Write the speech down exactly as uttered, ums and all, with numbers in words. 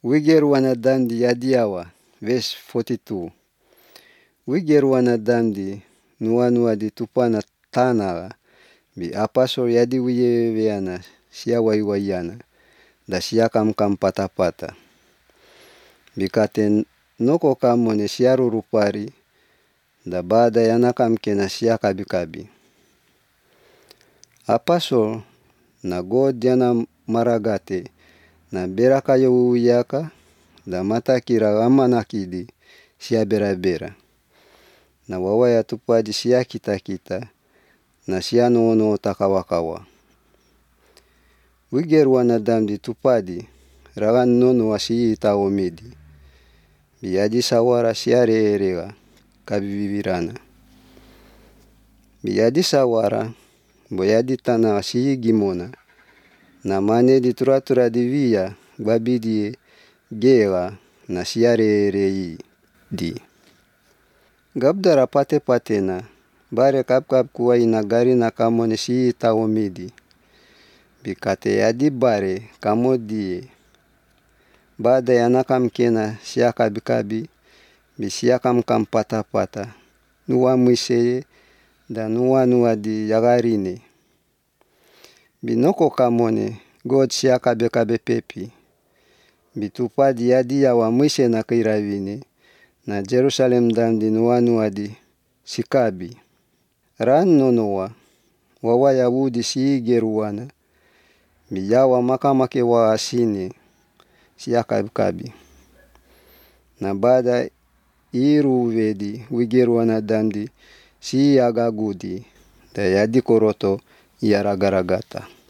Wiger wanadamu di yadiawa, verse forty-two. Wiger wanadamu di nuwa nuwa di tupana tanaga, bi apostle yadi wiyeweana, siya waiwaiana, da siya kam kam pata pata. Bikate noko kamone siya rurupari, da baada yana kam kena siya kabi kabi. Apostle na God yana maragate, na beraka yo yaka, da mata kira amanakidi, siya bera bera. Na wawaya tupadi siya kita kita, na siya no no takawakawa. Wiger wanadamu di tupadi, ragan nono wa siya itawomidi. Biyadi sawara siya reerega, kabibivirana. Biyadi sawara, boyadi tana siya gimona, na mane di tura tura di viya, babidi gera, na siya reerei di. Gabdara pate pate na, bare kap kap kuwa ina gari na kamone siya itawomidi. Bikate yadi bare kamodi, baada yana kam kena siya kabi kabi, bi siya kam kam pata pata, nuwa mwiseye, da nuwa nuwa di yagarine. Binoko kamone, God siya kabe kabe pepi. Bitupadi yadi yawa mwise na kiravine, na Jerusalem dam di nuwa nuwa di sikabi. Ran nonowa, wawaya wudi siya geruwana, biyawa makamake wa asine, siya kabi kabi. Na baada iru uvedi, wiger wanadamu di, siya agagudi, da yadi koroto yaragaragata.